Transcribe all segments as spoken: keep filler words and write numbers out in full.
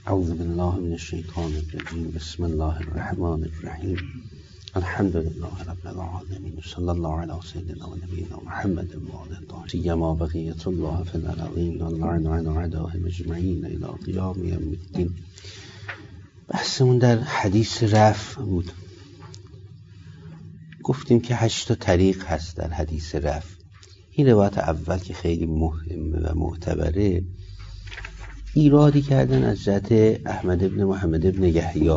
اعوذ بالله من الشیطان الرجیم. بسم الله الرحمن الرحیم. الحمد لله رب العالمین. صلی الله علی سیدنا و نبینا محمد و آله الطاهرین. سیما بقیة الله فی الارضین واللعن عن اعدائهم اجمعین الی قیام یوم الدین. بحثمون در حدیث رفع بود. گفتیم که هشت تا طریق هست در حدیث رفع. این روایت اول که خیلی مهمه و معتبره، ایرادی کردن از جهت احمد ابن محمد ابن یحیی.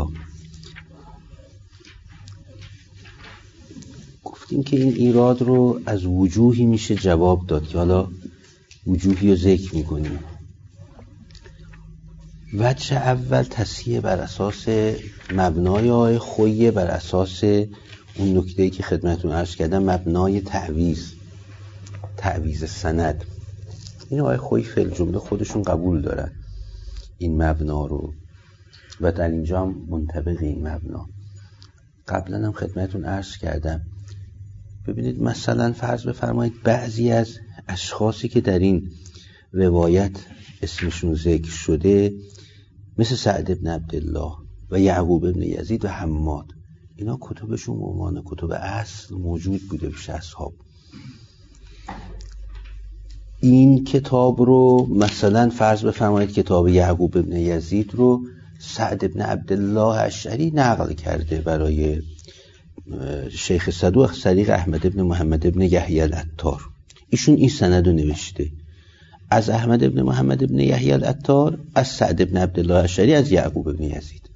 گفتیم که این ایراد رو از وجوهی میشه جواب داد که حالا وجوهی رو ذکر میکنیم. وجه اول تصحیح بر اساس مبنای آیه خویه، بر اساس اون نکته‌ای که خدمتتون عرض کردم، مبنای تعویض تعویض سند. این آیه خویی فی الجمله خودشون قبول دارن این مبنا رو و در اینجا هم منطبق این مبنا. قبلا هم خدمتتون عرض کردم. ببینید مثلا فرض بفرمایید بعضی از اشخاصی که در این روایت اسمشون ذکر شده، مثل سعد بن عبدالله و یعقوب بن یزید و حماد، اینا کتبشون عنوان کتب اصل موجود بوده پیش اصحاب. این کتاب رو مثلا فرض بفرمایید کتاب یعقوب بن یزید رو سعد بن عبدالله اشعری نقل کرده برای شیخ صدوق از طریق احمد بن محمد بن یحیی العطار. ایشون این سند رو نوشته از احمد بن محمد بن یحیی العطار، از سعد بن عبدالله اشعری، از یعقوب بن یزید.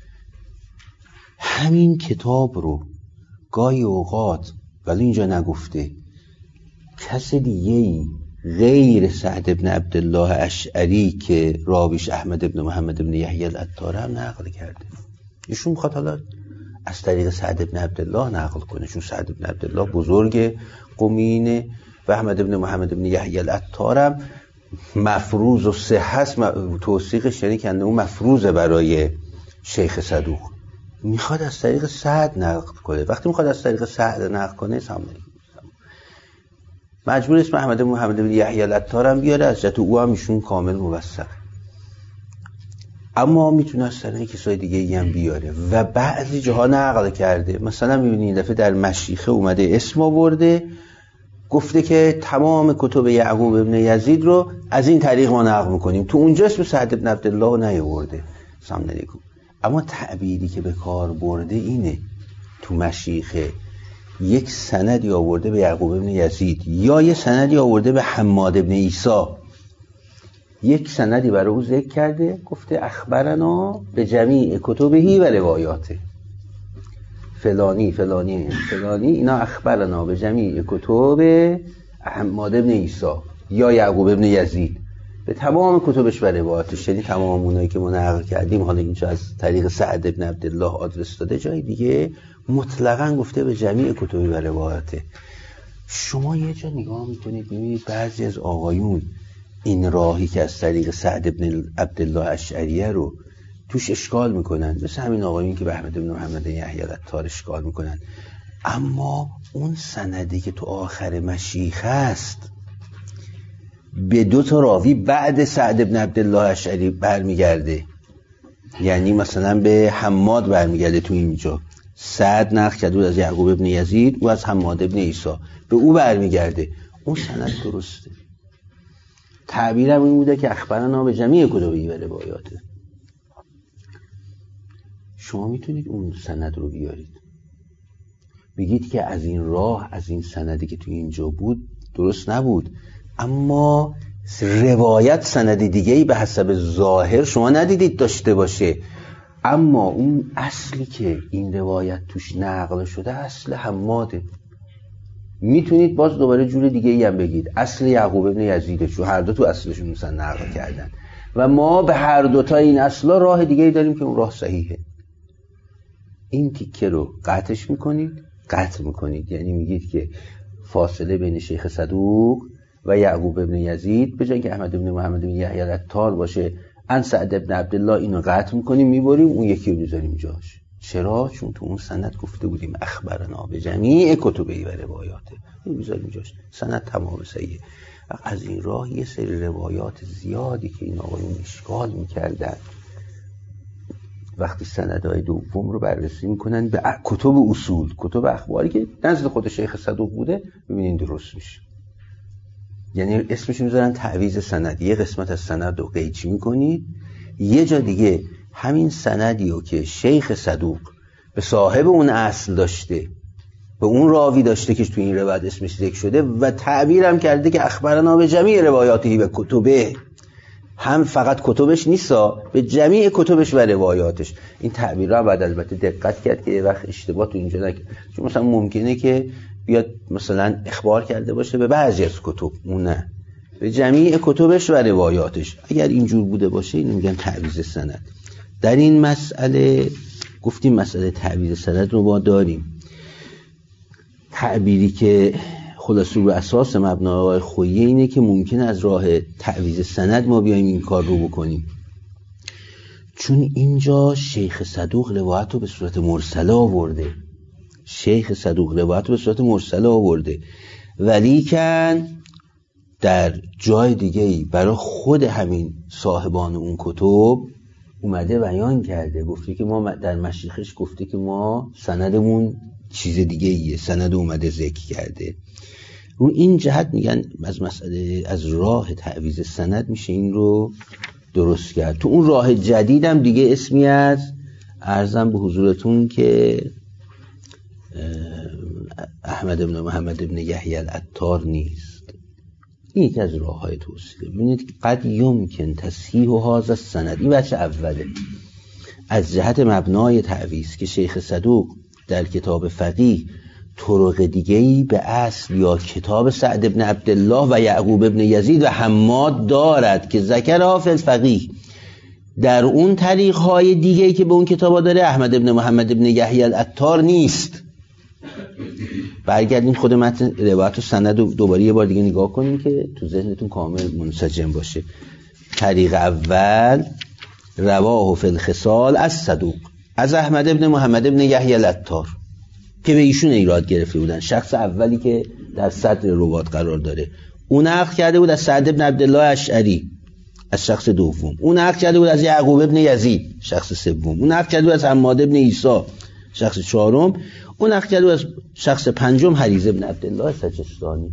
همین کتاب رو گاهی اوقات، ولی اینجا نگفته، کس دیگه‌ای غیر سعد بن عبدالله اشعری که راویش احمد بن محمد بن یحیی العطار هم نقل کرده. ایشون میخواد حالا از طریق سعد بن عبدالله نقل کنه، چون سعد بن عبدالله بزرگ قمینه و احمد بن محمد بن یحیی العطار هم مفروض و صحت توثیقش، یعنی که اون مفروضه برای شیخ صدوق. میخواد از طریق سعد نقل کنه. وقتی میخواد از طریق سعد نقل کنه، سلام مجبور اسم احمد بن محمد بن یحیی العطار هم بیاره، از جهت او هم ایشون کامل موثق. اما میتونه از طریق کسای دیگه ای هم بیاره و بعضی جاها نقل کرده. مثلا میبینید این دفعه در مشیخه اومده اسم آورده، گفته که تمام کتب یعقوب ابن یزید رو از این طریق ما نقل میکنیم. تو اونجا اسم سعد بن عبدالله رو نیاورده. سلام علیکم. اما تعبیری که به کار برده اینه، تو مشیخه یک سندی آورده به یعقوب ابن یزید یا یک سندی آورده به حماد ابن عیسی، یک سندی برای او ذکر کرده، گفته اخبرنا به جمیع کتبهی و روایاته، فلانی فلانی فلانی اینا اخبرنا به جمیع کتب حماد ابن عیسی یا یعقوب ابن یزید، به تمام کتبش و روایاتش، یعنی تمام اونایی که ما نقل کردیم. حالا اینجا از طریق سعد بن عبدالله آدرس داده، جای دیگه مطلقاً گفته به جمیع کتب و روایاته. شما یه جا نگاه میکنید میبینید بعضی از آقایون این راهی که از طریق سعد بن عبدالله اشعریه رو توش اشکال میکنن، مثل همین آقایون که به احمد بن محمد یحیی العطار اشکال میکنن. اما اون سندی که تو آخر مشیخه است به دو تا راوی بعد سعد بن عبدالله اشعری برمیگرده، یعنی مثلا به حماد برمیگرده. تو اینجا سعد نقل کرده از یعقوب ابن یزید و از حماد ابن عیسی، به او برمیگرده. اون سند درسته. تعبیرم این بوده که اخبرنا به جمیع کتبی و روایاته. شما میتونید اون سند رو بیارید، بگید که از این راه، از این سندی که تو اینجا بود درست نبود، اما روایت سند دیگه‌ای به حسب ظاهر شما ندیدید داشته باشه، اما اون اصلی که این روایت توش نقل شده اصل حماده. میتونید باز دوباره جور دیگه ای هم بگید اصل یعقوب ابن یزیده، چون هر دو تو اصلشون مثلا نقل کردن و ما به هر دو تا این اصلا راه دیگه ای داریم که اون راه صحیحه. این تیکه رو قطعش میکنید، قطع میکنید، یعنی میگید که فاصله بین شیخ صدوق و یعقوب ابن یزید به جای که احمد بن محمد بن یحیی العطار باشه، ان سعد بن عبدالله، اینو قطع میکنیم میبریم، اون یکی رو میذاریم جاش. چرا؟ چون تو اون سند گفته بودیم اخبرنا به جمیع کتبی و روایاته، این میذاریم جاش. سند تمام صحیحه. از این راه یه سری روایات زیادی که این آقایون اشکال میکردن وقتی سندهای دوم رو بررسی میکنن به کتب اصول، کتب اخباری که نزد خود شیخ صدوق بوده، ببینین درست میشه. یعنی اسمش میذارن تعویض سند. یه قسمت از سند رو قیچی میکنید، یه جا دیگه همین سندی رو که شیخ صدوق به صاحب اون اصل داشته، به اون راوی داشته که تو این روایت اسمش ذکر شده و تعبیرم کرده که اخبرنا به جمیع روایاتی و کتبه، هم فقط کتبش نیستا، به جمیع کتبش و روایاتش. این تعبیر رو باید البته دقت کرد که یه وقت اشتباه تو اینجا نکنه، چون مثلا ممکنه که بیاد مثلا اخبار کرده باشه به بعضی از کتب، اون نه، به جمیع کتبش و روایاتش. اگر اینجور بوده باشه اینو میگن تعویض سند. در این مسئله گفتیم مسئله تعویض سند رو ما داریم. تعبیری که خلاصه رو اساس مبنای خویی اینه که ممکنه از راه تعویض سند ما بیایم این کار رو بکنیم، چون اینجا شیخ صدوق روایت رو به صورت مرسله آورده. شیخ صدوق روایت رو به صورت مرسله آورده، ولیکن در جای دیگه‌ای برای خود همین صاحبان اون کتب اومده بیان کرده، گفته که ما در مشیخش گفته که ما سندمون چیز دیگه ایه، سند اومده ذکر کرده. رو این جهت میگن از مسئله از راه تعویض سند میشه این رو درست کرد. تو اون راه جدیدم دیگه اسمی از عرضم به حضورتون که احمد بن محمد بن یحیی العطار نیست. این یکی از راه های توصیله. ببینید قد یمکن تصحیح هذا السند، این بچه اوله از جهت مبنای تعویض که شیخ صدوق در کتاب فقیه طرق دیگه‌ای به اصل یا کتاب سعد بن عبدالله و یعقوب بن یزید و حماد دارد که ذکرها فی الفقیه. در اون طریق‌های دیگه‌ای که به اون کتابا داره احمد بن محمد بن یحیی العطار نیست. برگردیم خود متن روایت و سند رو دوباره یه بار دیگه نگاه کنیم که تو ذهنتون کامل منسجم باشه. طریق اول رواه فی الخصال از صدوق از احمد بن محمد بن یحیی العطار که به ایشون ایراد گرفته بودن، شخص اولی که در صدر روایت قرار داره. اون نقل کرده بود از سعد بن عبدالله اشعری، از شخص دوم. اون نقل کرده بود از یعقوب بن یزید، شخص سوم. اون نقل کرده بود از حماد بن عیسی، شخص چهارم. اون نقل کرده بود از شخص پنجم حریز بن عبدالله سجستانی.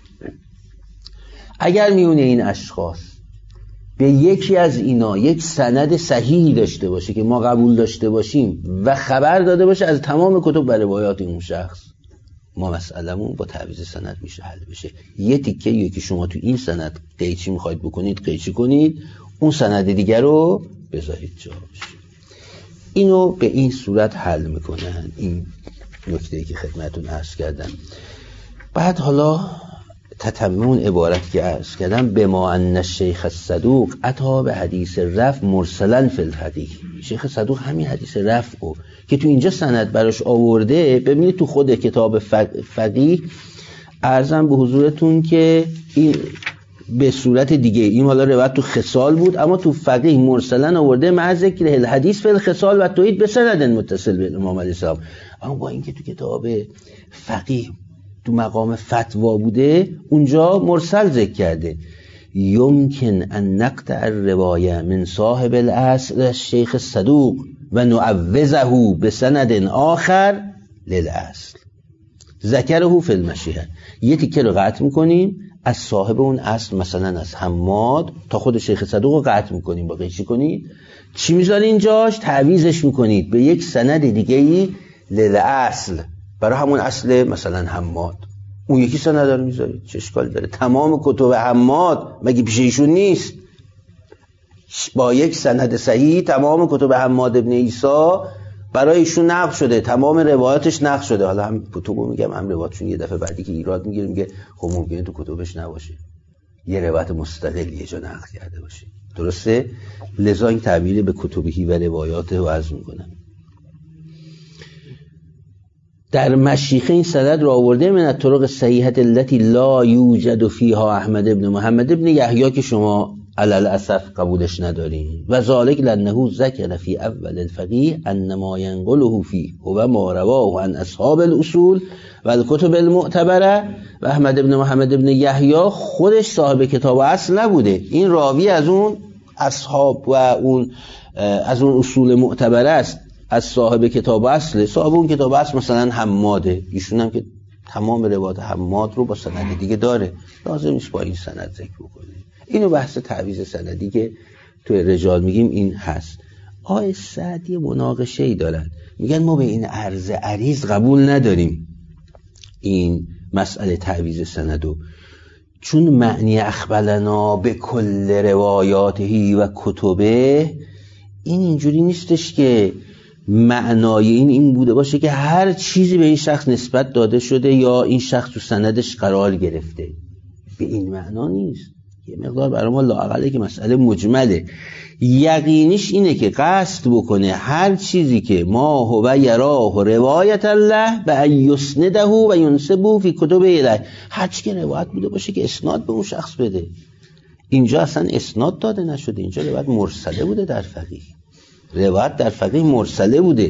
اگر میونه این اشخاص به یکی از اینا یک سند صحیحی داشته باشه که ما قبول داشته باشیم و خبر داده باشه از تمام کتب و روایات اون شخص، ما مسئله‌مون با تعویض سند میشه حل بشه. یه تیکه یکی شما تو این سند قیچی میخواید بکنید قیچی کنید، اون سند دیگر رو بذارید جاش. اینو به این صورت حل میکنن. این نکته‌ای که خدمتتون عرض کردم. بعد حالا تتمون عبارت که عرض کردم به ما ان شیخ صدوق اتا به حدیث رفع مرسلا فی الفقیه. شیخ صدوق همین حدیث رفع رو که تو اینجا سند براش آورده، ببینید تو خود کتاب فقیه عرضم به حضورتون که این به صورت دیگه، این حالا روایت تو خصال بود اما تو فقیه مرسلا آورده مع ذکر الحدیث فی الخصال و توحید به سند متصل به امام علیه السلام. اما با اینکه تو کتاب فقیه تو مقام فتوا بوده اونجا مرسل ذکر کرده. یمکن ان نقطع الروایه من صاحب الاصل الشیخ صدوق و نعوضه بسند آخر للاصل ذکره فی المشیخه. یه تیکه رو قطع میکنیم از صاحب اون اصل، مثلا از حماد تا خود شیخ صدوق رو قطع میکنیم، با قیچی کنید چی میذاری اینجاش؟ تعویضش میکنید به یک سند دیگه‌ای للاصل، برای همون اصل مثلا حماد. اون یکی سند رو میذارید، چه اشکال داره؟ تمام کتب حماد مگه پیش ایشون نیست؟ با یک سند صحیح تمام کتب حماد ابن عیسی برای ایشون نقل شده، تمام روایاتش نقل شده. حالا هم کتبو میگم هم روایاتشون یه دفعه بعدی که ایراد میگیره میگه خب ممکنه تو کتبش نباشه، یه روایت مستقل یه جا نقل کرده باشه. درسته؟ لذا این تعبیر به کتبهی و روایاته رو عرض میکنم. در مشیخه این سند را آورده من الطرق صحیحه التي لا یوجد فیها احمد ابن محمد ابن یحیی که شما علل اسف قبولش ندارین. و ذالک لانه ذکر فی اول الفقیه ان ما ینقله فیه و ما رواه عن اصحاب الاصول و الکتب المعتبره و احمد ابن محمد ابن یحیی خودش صاحب کتاب اصل نبوده. این راوی از اون اصحاب و اون از اون اصول معتبر است از صاحب کتاب اصل. صاحب اون کتاب اصل مثلا حماده، ایشون هم که تمام روایات حماد رو با سند دیگه داره، لازم نیست با این سند ذکر بکنه. اینو بحث تعویض سندی که توی رجال میگیم این هست. آقای سعدی مناقشه‌ای دارن، میگن ما به این عرض عریض قبول نداریم این مسئله تعویض سندو، چون معنی اخبرنا به کل روایاتی و کتبه این اینجوری نیستش که معنای این این بوده باشه که هر چیزی به این شخص نسبت داده شده یا این شخص تو سندش قرار گرفته. به این معنا نیست. یه مقدار برای ما لااقله که مسئله مجمله. یقینیش اینه که قصد بکنه هر چیزی که ما هو یراه روایت الله به ان یسنده و ینسبه فی کتب الیه، هر چی که روایت بوده باشه که اسناد به اون شخص بده. اینجا اصلا اسناد داده نشده، اینجا روایت مرسله بوده در فقیه، روایت در فقیه مرسله بوده.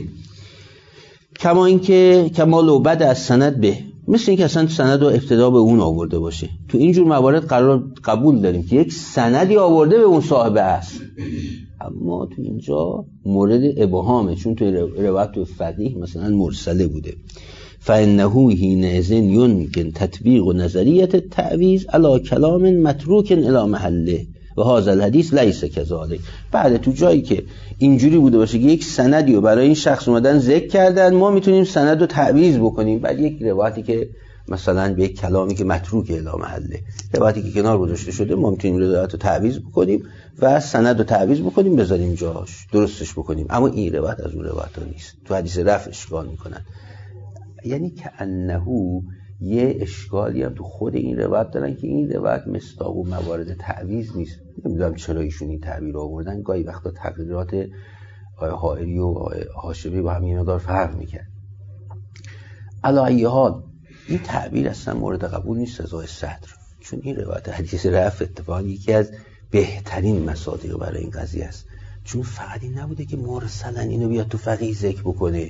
کما اینکه کمال و بد از سند به، مثل اینکه اصلا سند رو ابتدا به اون آورده باشه. تو اینجور موارد قرار قبول داریم که یک سندی آورده به اون صاحب اصل، اما تو اینجا مورد ابهامه، چون تو روایت تو فقیه مثلا مرسله بوده. فانه حینئذ یمکن تطبیق نظریه التعویض علی کلام متروک الی محله و هذا الحدیث لیس کذالک. بعد تو جایی که اینجوری بوده باشه که یک سندی رو برای این شخص اومدن ذکر کردن، ما میتونیم سند رو تعویض بکنیم. بعد یک روایتی که مثلا به یک کلامی که متروک الی محله، روایتی که کنار گذاشته شده، ما میتونیم روایت رو تعویض بکنیم و سند رو تعویض بکنیم بذاریم جاش، درستش بکنیم. اما این روایت از اون روایت ها نیست. تو حدیث رفع اشکال میکنن، یعنی که انه یه اشکالی هم تو خود این روایت دارن که این روایت مصداق و موارد تعویض نیست. نمیدونم چرا ایشون این تعبیر آوردن. گاهی وقتا تقریرات آقای حائری و آقای هاشمی با هم یه مقدار فرق میکنه. علی ای حال این تعبیر اصلا مورد قبول نیست از آقای صدر، چون این روایت حدیث رفع اتفاقا یکی از بهترین مصادیق برای این قضیه است. چون فقط این نبوده که مرسلا اینو بیاد تو فقیه ذکر بکنه،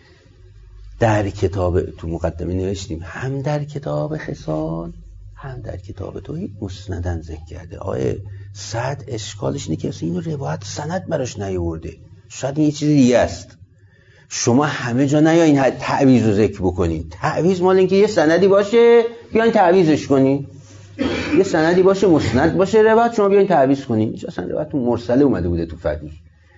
در کتاب تو مقدمه نوشتیم هم در کتاب خصال هم در کتاب توحید مسندن ذکر کرده. آقای سعد اشکالش اینه که اصلا اینو روایت سند براش نیاورده، شاید این یه چیزی دیگه است. شما همه جا نیاین تعویض رو ذکر بکنین. تعویض مال اینکه یه سندی باشه بیاین تعویضش کنین، یه سندی باشه مسند باشه روایت شما بیاین تعویض کنین. اینجا اصلا روایت مرسله اومده بوده تو فقیه.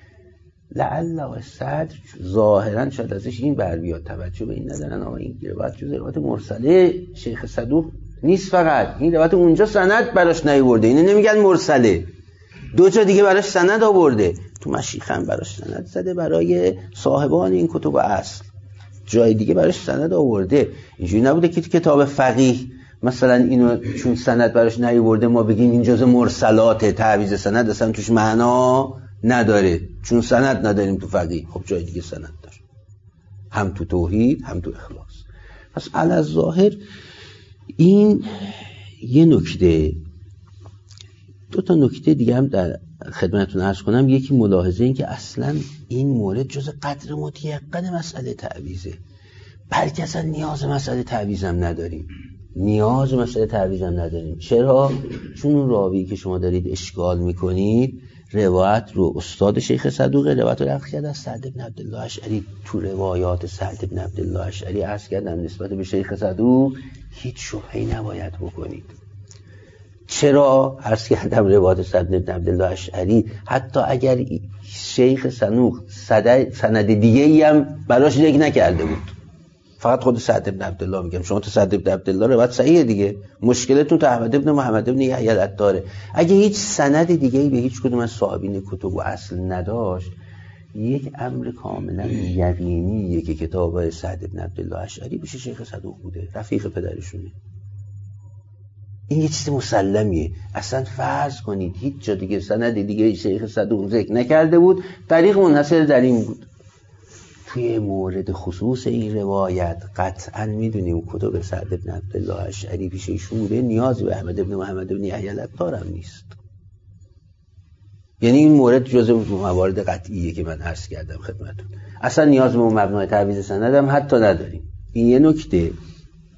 لعل و صدر ظاهرا شاید ازش این بر بیاد، توجه به این ندارن آقا این روایت جز روایت مرسله شیخ صدوق نیست، فقط این روایت اونجا سند براش نیاورده. اینو نمیگن مرسله، دو جا دیگه براش سند آورده. تو مشیخ هم براش سند زده برای صاحبان این کتب اصل، جای دیگه براش سند آورده. اینجوری نبوده که کتاب فقیه مثلا اینو چون سند براش نیاورده ما بگیم این جزء مرسلات، تعویض سند اصلا توش معنا نداره چون سند نداریم تو فقیه. خب جای دیگه سند داره، هم تو توحید هم تو اخلاص. پس علی الظاهر این یه نکته. دو تا نکته دیگه هم در خدمتتون عرض کنم. یکی ملاحظه این که اصلا این مورد جز قدر متیقن مسئله تعویضه، بلکه اصلا نیاز مسئله تعویض هم نداریم. نیاز مسئله تعویض هم نداریم. چرا؟ چون اون راوی که شما دارید اشکال میکنید روایت رو استاد شیخ صدوق روایت رو نقل کرده از سعد بن عبدالله اشعری. تو روایات سعد بن عبدالله اشعری عرض کردم نسبت به شیخ صدوق هیچ شبهه‌ای نباید بکنید. چرا؟ عرض کردم روایات سعد بن عبدالله اشعری حتی اگر شیخ صدوق سند دیگه ای هم براش ذکر نکرده بود، فقط خود سعد بن عبدالله میگم، شما تو سعد بن عبدالله روایت صحیحه دیگه، مشکلتون تو احمد بن محمد بن یحیی العطاره. اگه هیچ سند دیگه‌ای به هیچ کدوم از صاحبین کتب و اصل نداشت، یک امر کاملا یقینیه که کتاب سعد بن عبدالله اشعری بشه شیخ صدوق بوده، رفیق پدرشونه. این یه چیز مسلمیه. اصلا فرض کنید هیچ جا دیگه سند دیگه شیخ صدوق ذکر نکرده بود، طریق منحصر در این بود. توی مورد خصوص این روایت قطعا میدونیم کتب سعد بن عبدالله اشعری پیش ایشون بوده، نیازی به احمد بن محمد بن یحیی العطار هم نیست. یعنی این مورد جزء موارد قطعیه که من عرض کردم خدمتتون، اصلا نیاز به مبنای تعویض سند هم حتی نداریم. این یه نکته.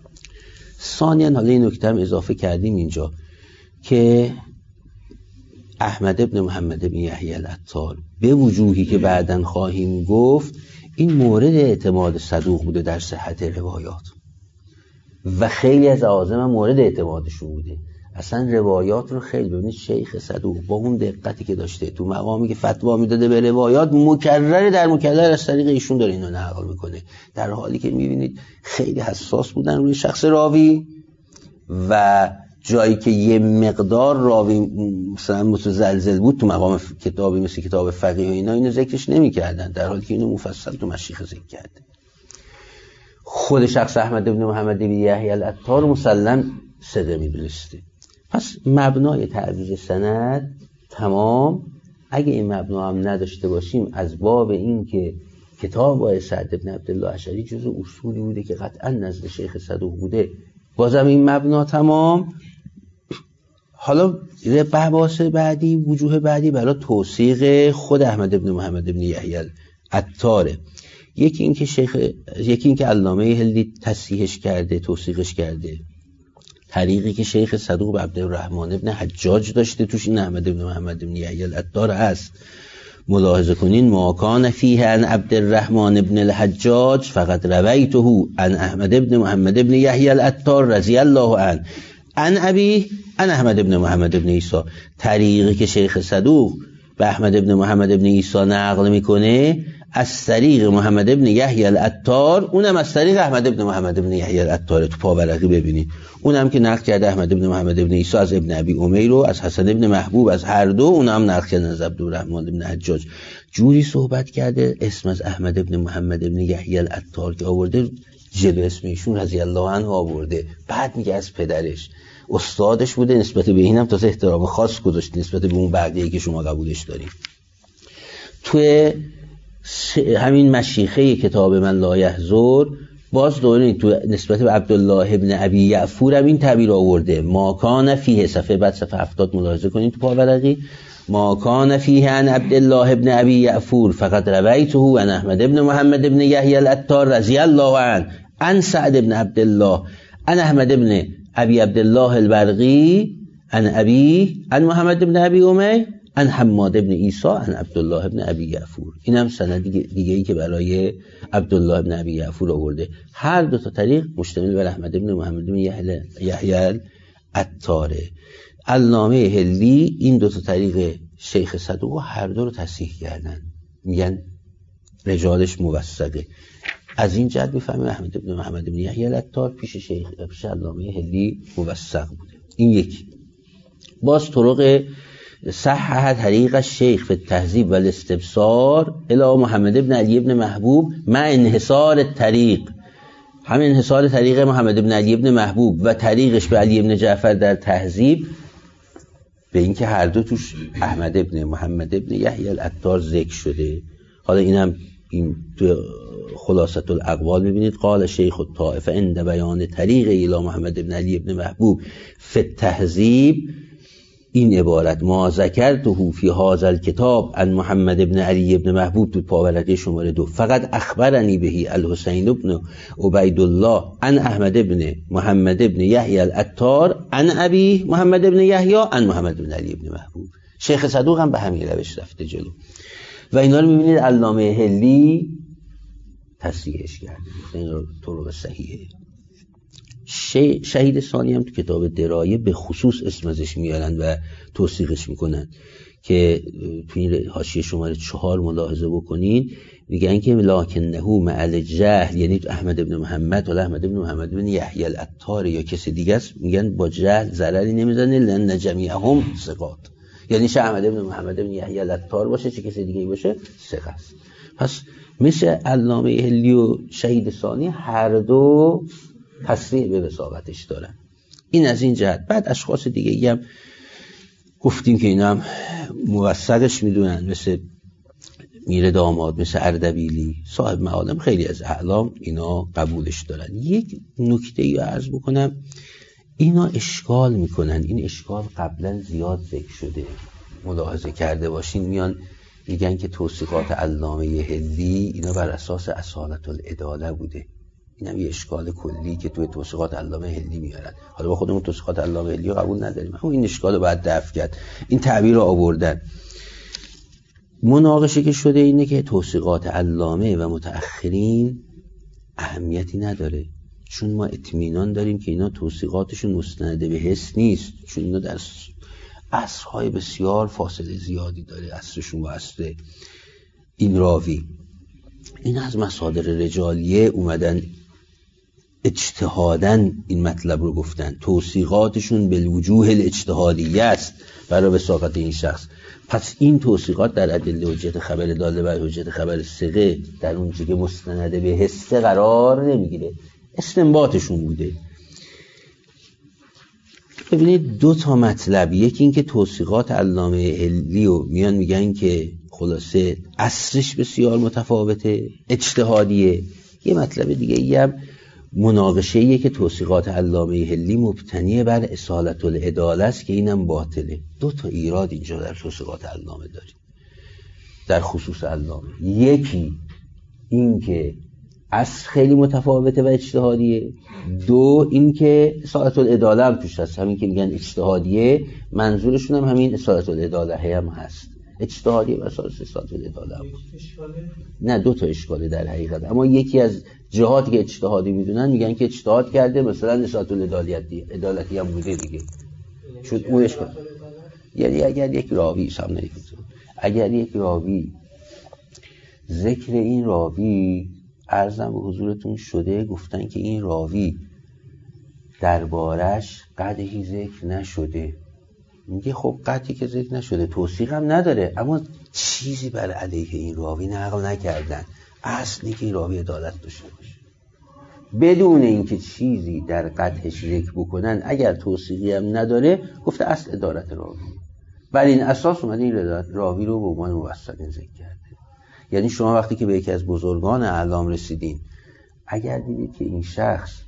ثانیاً حالا این نکته هم اضافه کردیم اینجا که احمد ابن محمد ابن یحیی العطار به وجوهی که بعداً خواهیم گفت این مورد اعتماد صدوق بوده در صحت روایات و خیلی از اعاظم هم مورد اعتمادشون بوده. اصلا روایات رو خیلی ببینید شیخ صدوق با اون دقتی که داشته تو مقامی که فتوا میداده به روایات مکرر در مکرر از طریق ایشون داره اینو نقل میکنه، در حالی که میبینید خیلی حساس بودن روی شخص راوی و جایی که یه مقدار راوی مثلا متزلزل بود تو مقام کتابی مثل کتاب فقیه و اینا اینو ذکرش نمی‌کردن، در حالی که اینو مفصل تو مشیخ ذکر کرده. خود شخص احمد ابن محمد ابن یحیی العطار مسلم صدق می‌دونسته. پس مبنای تعویض سند تمام. اگه این مبنا هم نداشته باشیم از باب این که کتاب آقای سعد بن عبدالله اشعری جزء اصولی بوده که قطعا نزد شیخ صدوق بوده، بازم این مبنا تمام. حالا بحث بعدی، وجوه بعدی برای توثیق خود احمد ابن محمد ابن یحیی العطاره. یکی این که شیخ یکی این که علامه هندی تصحیحش کرده، توثیقش کرده، طریقی که شیخ صدوق به عبدالرحمن ابن حجاج داشته توش این احمد ابن محمد ابن یحیی العطار هست. ملاحظه کنین ما کان فیه عن عبدالرحمن ابن الحجاج فقط رویته عن احمد ابن محمد ابن یحیی العطار رضی الله عنه عن ابیه عن احمد ابن محمد ابن عیسی. طریقی که شیخ صدوق به احمد ابن محمد ابن عیسی نقل میکنه از طریق محمد ابن یحیی العطار، اونم از طریق احمد ابن محمد ابن یحیی العطار. تو پاورقی ببینید اونم که نقل کرده احمد ابن محمد ابن عیسی از ابن ابی امیر و از حسن ابن محبوب، از هر دو اونم نقل کرده از عبدالرحمن ابن حجاج. جوری صحبت کرده اسم از احمد ابن محمد ابن یحیی العطار که آورده جلو اسم ایشون رضی الله عنه آورده، بعد میگه از پدرش استادش بوده، نسبت به اینم تازه احترام خاص گذاشت نسبت به اون بقیه‌ای که شما قبولش دارید. توی همین مشیخه کتاب من لا یحضر باز دوره تو نسبت به عبدالله ابن ابی یعفور هم این تعبیر آورده ما کان فیه، صفحه بعد صفحه هفتاد ملاحظه کنید تو پاورقی، ما کان فیه عن عبدالله ابن ابی یعفور فقط رویته عن احمد ابن محمد ابن یحیی العطار رضی الله عنه عن سعد ابن عبدالله عن احمد ابن ابی عبدالله البرقی عن ابی عن محمد ابن ابی امیر عن حماد ابن عیسی عن عبدالله ابن ابی یعفور. این هم سند دیگه ای که برای عبدالله ابن ابی یعفور آورده. هر دو تا طریق مشتمل بر احمد ابن محمد ابن یحیی العطاره. علامه هندی این دو تا طریق شیخ صدوق هر دو رو تصحیح کردن، میگن رجالش موثقه. از این جهت میفهمیم احمد ابن محمد ابن یحیی العطار پیش شیخ پیش علامه هندی موثق بوده. این یک. باز طرق صحح طریق الشیخ فی التهذیب و الاستبصار الی محمد ابن علی ابن محبوب مع انحصار الطریق، همین انحصار طریق محمد ابن علی ابن محبوب و طریقش به علی ابن جعفر در تهذیب، به اینکه هر دو توش احمد ابن محمد ابن یحیی العطار ذکر شده. حالا اینم این تو خلاصه الاقوال میبینید قال شیخ الطائفه عند بیان طریق الی محمد ابن علی ابن محبوب فی التهذیب این عبارت ما ذکرته فی هذا الکتاب عن محمد ابن علی ابن محبوب تو پاورقی شماره دو فقط اخبرنی بهی الحسین ابن عبید الله عن احمد ابن محمد ابن یحیی العطار عن ابی محمد ابن یحیی عن محمد ابن علی ابن محبوب. شیخ صدوق هم به همین روش رفته جلو و اینا رو میبینید علامه هلی تصحیحش کرده، این رو طرق صحیحه. شهید ثانی هم تو کتاب درایه به خصوص اسم ازش میارن و توثیقش میکنن که تو این حاشیه شماره چهار ملاحظه بکنین، میگن که لکنه مع الجهل، یعنی احمد ابن محمد ولا احمد ابن محمد ابن یحیی العطار یا کسی دیگه است، میگن با جهل ضرری نمیزنه لان جمیعهم ثقات، یعنی چه احمد ابن محمد ابن یحیی العطار باشه چه کسی دیگه باشه ثقه است. پس مثل علامه هلی و شهید ثانی هر دو تصریح به وثاقتش دارن. این از این جهت. بعد اشخاص دیگه هم گفتیم که اینا هم موثقش میدونن، مثل میر داماد، مثل اردبیلی، صاحب معالم، خیلی از اعلام اینا قبولش دارن. یک نکته ای عرض بکنم، اینا اشکال میکنن، این اشکال قبلا زیاد ذکر شده، ملاحظه کرده باشین، میان میگن که توثیقات علامه هندی اینا بر اساس اصالت العداله بوده، اینم یه اشکال کلی که توی توصیقات علامه حلی میارن. حالا با خودمون توصیقات علامه حلی رو قبول نداریم، اما این اشکال رو باید دفع کرد. این تعبیر رو آوردن. مناقشه که شده اینه که توصیقات علامه و متأخرین اهمیتی نداره، چون ما اطمینان داریم که اینا توصیقاتشون مستند به حس نیست، چون اینا در عصرهای بسیار فاصله زیادی داره عصرشون و عصر این راوی. این از مصادر رجالیه اومدن اجتهادن این مطلب رو گفتن، توصیقاتشون بالوجوه الاجتهادیه است برای وثاقت این شخص. پس این توصیقات در ادله حجت خبر داله بر حجت خبر ثقه در اون چیزی که مستند به حس قرار نمیگیره، استنباطشون بوده. ببینید دو تا مطلب، یکی این که توصیقات علامه حلی و میان میگن که خلاصه عصرش بسیار متفاوته، اجتهادیه. یه مطلب دیگه ای هم مناقشه‌ایه که توصیقات علامه حلی مبتنی بر اصالت العداله است که اینم باطله. دو تا ایراد اینجا در توصیقات علامه داریم در خصوص علامه. یکی این که اصل خیلی متفاوته و اجتهادیه، دو این که اصالت العداله هم توش هست. همین که میگن اجتهادیه منظورشون هم همین اصالت العداله هم هست، اجتهادیه و اساس اصالت العداله هم. نه دو تا اشکاله در حقیقت، اما یکی از جهاتی که اجتهادی میدونن میگن که اجتهاد کرده مثلا اصالت العدالتی عدالتی هم بوده دیگه، چون اون اشکال. یعنی اگر یک راوی سامنے اگر یک راوی ذکر این راوی عرضم به حضورتون شده، گفتن که این راوی دربارش قدحی ذکر نشده، میگه خب قدحی که ذکر نشده توثیق هم نداره، اما چیزی بر علیه این راوی نقل نکردن، اصلی که این راوی عدالت داشته باشه بدون اینکه چیزی در قدحش ذکر بکنن. اگر توثیقی هم نداره گفته اصل عدالت راوی، بر این اساس اومده این راوی رو به عنوان موثق ذکر کرده. یعنی شما وقتی که به یکی از بزرگان اعلام رسیدین، اگر دیدید که این شخص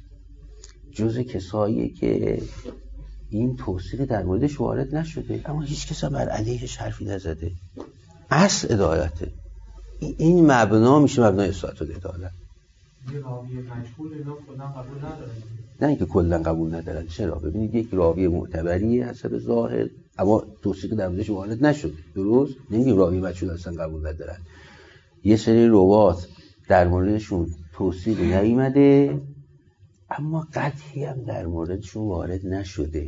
جز کساییه که این توصیق در موردش وارد نشده اما هیچ کس بر علیهش حرفی نزده، اصل عدالته، این مبنا میشه مبنای اصالت العداله. یه راوی مجهول اینا کلا قبول ندارن، نه اینکه کلا قبول ندارن. چرا؟ ببینید یک راوی معتبریه حسب ظاهر اما توصیق در موردش وارد نشده، درست؟ نمیگیم راوی مجهول اصلا قبول ندارن. یه سری روات در موردشون توصیق نیامده اما قطعی هم در موردشون وارد نشده،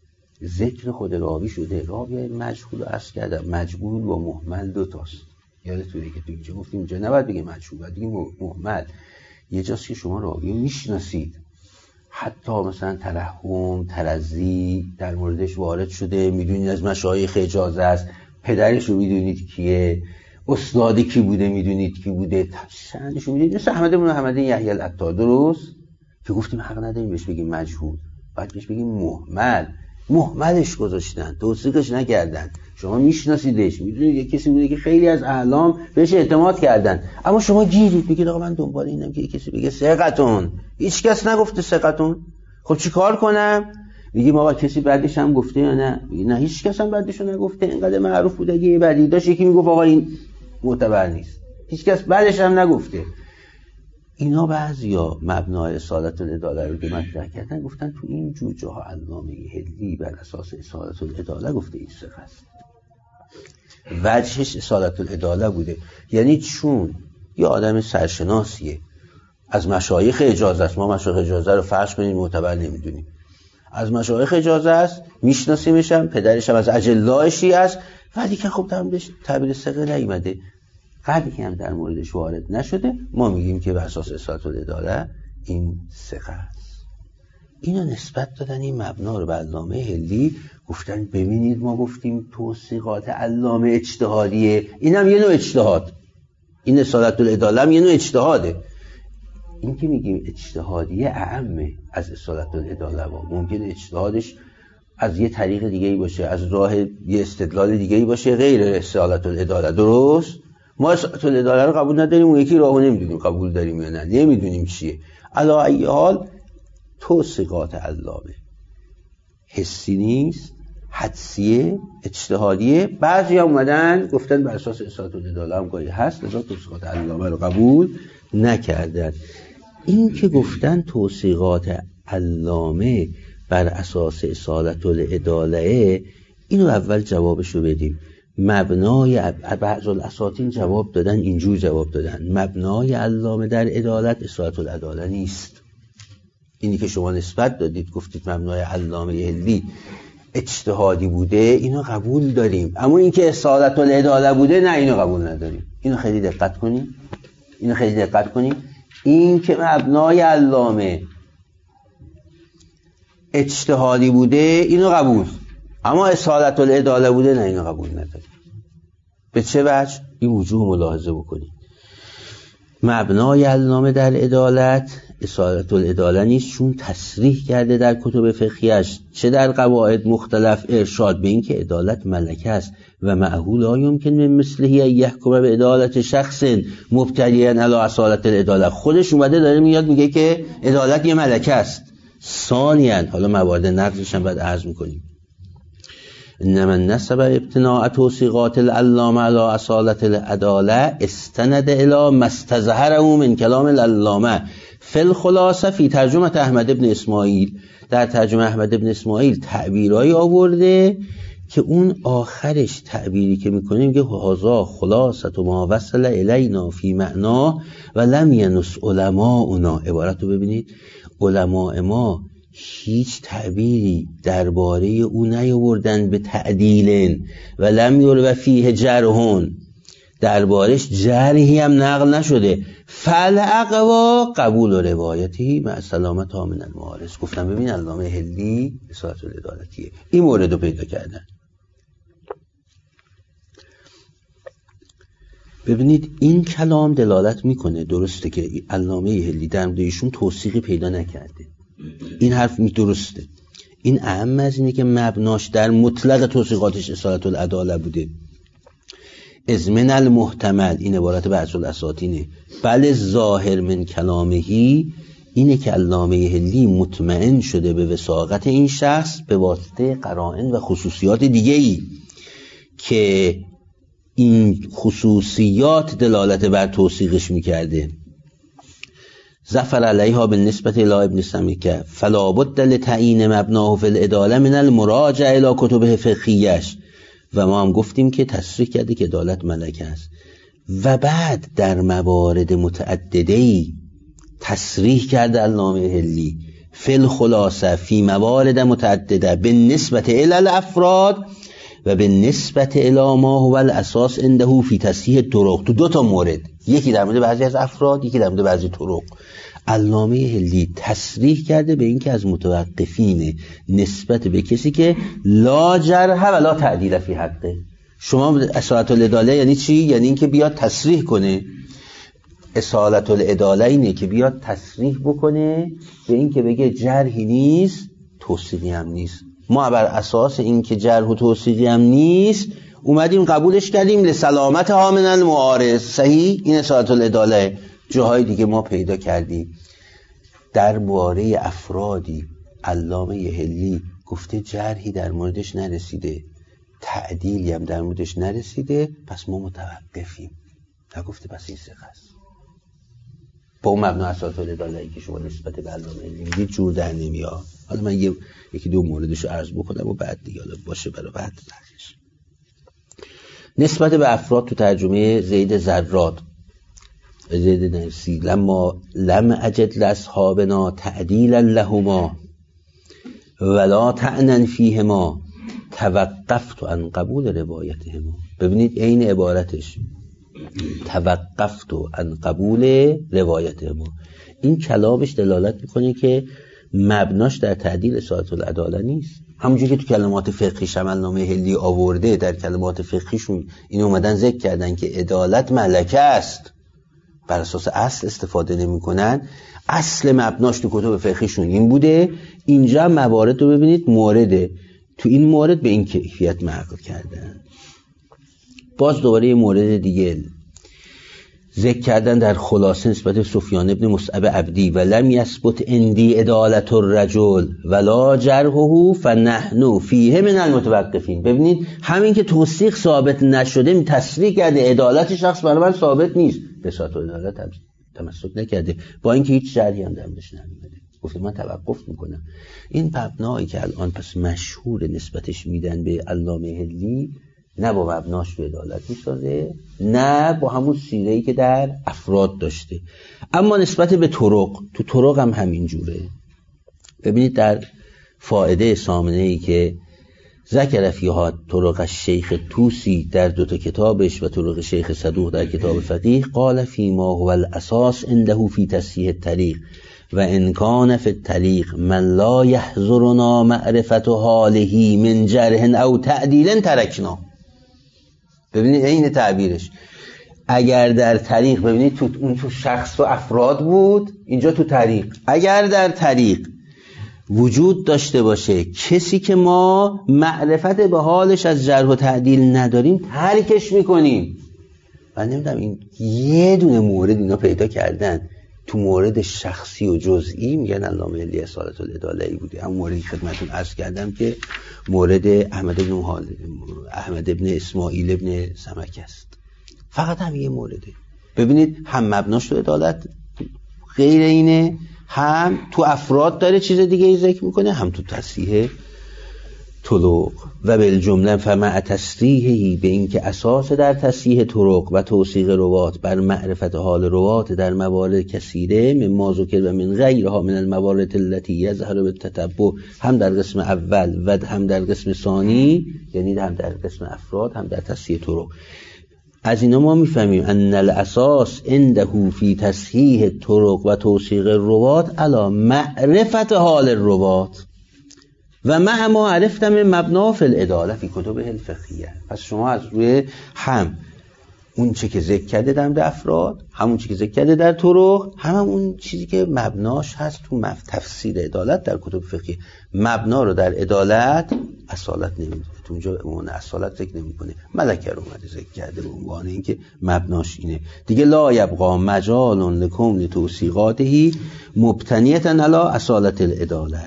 ذکر خود راوی شده. راوی مجهول رو عرض کردم، مجهول و مهمل دو تاست. یادتونه که تو اینجا گفتیم اینجا نباید بگیم مجهول، باید بگیم مهمل. یه جاست که شما راوی رو میشناسید، حتی مثلا ترحم، ترضی در موردش وارد شده، میدونید از مشایخ اجازه است، پدرش رو میدونید کیه، استادی کی بوده میدونید کی بوده، شأنش رو میدونید. مثل احمد بن محمد یحیی العطار، درست؟ که گفتیم حق نداریم بهش بگیم مجهول، باید بهش بگیم مهمل. مهملش گذاشتن، توثیقش نکردن. شما میشناسیدش، میدونید یه کسی بوده که خیلی از اعلام بهش اعتماد کردن، اما شما گیرید بگید آقا من دنبال اینم که یه کسی بگه ثقتون، هیچ کس نگفته ثقتون، خب چی کار کنم؟ میگیم آقا کسی بعدش هم گفته یا نه؟ نه هیچ کس هم بعدش نگفته، اینقدر معروف بوده که بعدی داشت یکی میگفت آقا این معتبر نیست، هیچ کس بعدش هم نگفته. اینا بعضیا مبنای اصالت العداله رو که مطرح کردن گفتن تو این جور جاها علامه حلی بر اساس اصالت العداله گفته این ثقه است، وجهش اصالت العداله بوده. یعنی چون یه آدم سرشناسیه، از مشایخ اجازه است، ما مشایخ اجازه رو فرض کنیم معتبر نمیدونیم، از مشایخ اجازه است، میشناسیمش هم، پدرش هم از اجلای شیعه است، ولی که خب تعبیرش تعبیر ثقه نیامده، قدری هم در موردش وارد نشده، ما میگیم که بر اساس اصالت العداله این ثقه است. اینا نسبت دادن این مبنا رو به علامه حلی، گفتن ببینید ما گفتیم توصیقات علامه اجتهادیه، اینم یه نوع اجتهاد، این اصالت العداله هم یه نوع اجتهاده. این که میگیم اجتهادیه اعمه از اصالت العداله، ممکن اجتهادش از یه طریق دیگه‌ای باشه، از راه یه استدلال دیگه‌ای باشه غیر اصالت العداله، درست؟ ما اصالت العداله رو قبول نداریم، اون یکی راهو نمیدونیم قبول داریم یا نه، نمیدونیم چیه. علی ای حال توصیقات علامه حسی نیست، حدسیه، اجتهادیه. بعضی هم اومدن گفتن بر اساس اصالت العداله هم گاهی هست، لذا توصیقات علامه رو قبول نکردن. این که گفتن توثیقات علامه بر اساس اصالت العداله، اینو اول جوابشو بدیم. مبنای بعض الاساطین جواب دادن، اینجور جواب دادن مبنای علامه در عدالت اصالت العداله نیست. اینی که شما نسبت دادید گفتید مبنای علامه هلی اجتهادی بوده، اینو قبول داریم، اما این که اصالت العداله بوده نه، اینو قبول نداریم. اینو خیلی دقت کنیم، اینو خیلی دقت کنیم. این که مبنای علامه اجتهادی بوده اینو قبول، اما اصالت العداله بوده نه، اینو قبول نداریم. به چه وجه؟ این وجوه ملاحظه بکنید. مبنای علامه در عدالت اصالت العداله نیست، چون تصریح کرده در کتب فقهیش چه در قواعد مختلف ارشاد به این که عدالت ملکه است و معهول لا یمکن من مثله یحکم به عدالت شخص مبتدیاً علی اصالت العداله. خودش اومده داره میاد میگه که عدالت یه ملکه است. ثانیاً حالا موارد نقضش هم بعد عرض میکنیم. انما نسب ابتناء توثیقات العلامه علی اصالت العداله استند الی ما استظهره من کلام العلامه فی الخلاصه فی ترجمه احمد ابن اسماعیل. در ترجمه احمد ابن اسماعیل تعبیرایی آورده که اون آخرش تعبیری که میکنه میگه هذا خلاصه ما وصل الینا فی معنا و لم ینس علماؤنا. عبارت رو ببینید، علماء ما هیچ تعبیری درباره او نیاوردن به تعدیل و لم یرو فیه جرحون، دربارش جرحی هم نقل نشده. فالاقوا قبول و روایتی مع سلامت من المعارض. گفتم ببین علامه هلی اصالت العدالتیه، این مورد رو پیدا کردن. ببینید این کلام دلالت میکنه درسته که علامه هلی در مورد ایشون توثیقی پیدا نکرده، این حرف می درسته. این اهم از اینه که مبناش در مطلق توثیقاتش اصالت العداله بوده. از من المحتمل، این عبارت بعض الاساطینه، بل ظاهر من کلامهی، اینه که علامه هلی مطمئن شده به وثاقت این شخص به واسطه قرائن و خصوصیات دیگه‌ای که این خصوصیات دلالت بر توثیقش میکرده. ظفر علیها بالنسبت الی ابن سمکه فلا بد لتعیین مبناه فی العداله من المراجعه الی کتب فقهیش. و ما هم گفتیم که تصریح کرده که عدالت ملکه است و بعد در موارد متعدده‌ای تصریح کرده علامه هلی فی الخلاصه فی موارد متعدده به نسبت الی الافراد و به نسبت الی ما هو الاساس عنده فی تصحیح طرق. تو دو تا مورد، یکی در مورد بعضی از افراد، یکی در مورد بعضی طرق، علامه هلی تصریح کرده به این که از متوقفین نسبت به کسی که لا جرح و لا تعدیل فی حقه. شما اصالت العداله یعنی چی؟ یعنی این که بیاد تصریح کنه. اصالت العداله اینه که بیاد تصریح بکنه به این که بگه جرحی نیست، توثیقی هم نیست. ما بر اساس این که جرح و توثیقی هم نیست اومدیم قبولش کردیم لسلامت ها من المعارض. صحیح؟ این اصالت العداله. جاهای دیگه ما پیدا کردیم درباره افرادی علامه هلی گفته جرحی در موردش نرسیده، تعدیلی هم در موردش نرسیده، پس ما متوقفیم. نگفته پس این ثقه است. با اون مبنا اصالت العداله که شما نسبت به علامه هلی میگید جور در نمیاد. حالا من یه یکی دو موردشو عرض بکنم و بعد دیگه حالا باشه برای بعد تحقیقش. نسبت به افراد تو ترجمه زید زراد زید نفسی لما لم اجد لاصحابنا تعدیلا لهما ولا طعنا فیهما توقفت عن قبول روایتهما. ببینید این عبارتش، توقفت عن قبول روایتهما. این کلامش دلالت میکنه که مبناش در تعدیل اصالت العداله نیست. همونجوری که تو کلمات فقهیش علامه هلی آورده، در کلمات فقهیشون این اومدن ذکر کردن که عدالت ملکه است، بر اساس اصل استفاده نمی کنن. اصل مبناش تو کتب فقهیشون این بوده. اینجا موارد رو ببینید، مورده تو این مورد به این کیفیت نقل کردن. باز دوباره یه مورد دیگه ذکر کردن در خلاصه نسبت سفیان ابن مصعب عبدی و لم یثبت عندی عدالت الرجل ولا جرحه فنحن فیه من المتوقفین. ببینید همین که توثیق ثابت نشده تصریح کرده عدالت شخص برای من ثابت نیست، به صورت عدالت هم تمسک نکرده، با اینکه هیچ شرحی هم درش نمیده، گفته من توقف میکنم. این مبنایی که الان پس مشهور نسبتش میدن به علامه حلی، نه با مبناش به عدالت میسازه، نه با همون سیره‌ای که در افراد داشته. اما نسبت به طرق، تو طرق هم همین جوره. ببینید در فائده ثامنه‌ای که ذکر فیها طرق شیخ توسی در دو تا کتابش و طرق شیخ صدوق در کتاب فقیه، قال فیما هو الاساس عنده فی تصحیح الطریق و ان کان فی الطریق من لا یحضرنا معرفت حاله من جرح او تعدیل ترکنا. ببینید این تعبیرش، اگر در طریق، ببینید تو اون تو شخص و افراد بود، اینجا تو طریق، اگر در طریق وجود داشته باشه کسی که ما معرفت به حالش از جرح و تعدیل نداریم، ترکش میکنیم. من نمیدونم این یه دونه مورد اینا پیدا کردن تو مورد شخصی و جزئی، میگن علامه حلی اصالت العداله ای بوده. همون موردی خدمتتون عرض کردم که مورد احمد بن حال احمد بن اسماعیل بن سمک است. فقط هم یه مورده. ببینید هم مبناش تو عدالت غیر اینه، هم تو افراد داره چیز دیگه ای ذکر میکنه، هم تو تصحیح طرق. و بالجمله فمع تصریحی، به این که اساس در تصحیح طرق و توثیق روات بر معرفت حال روات در موارد کثیره مما ذکر و من غیرها من الموارد التي یظهر بالتتبع، هم در قسم اول و هم در قسم ثانی، یعنی هم در قسم افراد هم در تصحیح طرق. از اینا ما میفهمیم ان الاساس عنده فی تصحیح طرق و توثیق روات علی معرفت حال روات و مع ما عرفتم مبنا فی العداله فی کتب الفقهیه. پس شما از روی هم اون چی که ذکر کرده در افراد، همون چی که ذکر کرده در طرق، هم, هم اون چیزی که مبناش هست تو تفسیر عدالت در کتب فقهی، مبنا رو در عدالت اصالت نمیده، تو اونجا عنوان اصالت ذکر نمیکنه، ملکه رو اومده ذکر کرده به عنوان اینکه مبناش اینه دیگه. لا یبقى مجال لکم لتوثیقاته مبتنیه علی اصالت العداله.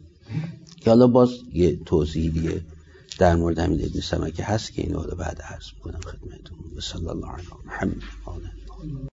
که حالا باز یه توضیح دیگه در مورد همین ابن سمکه هست که اینو بعد عرض میکنم خدمتتون. صلی الله علیه و محمد.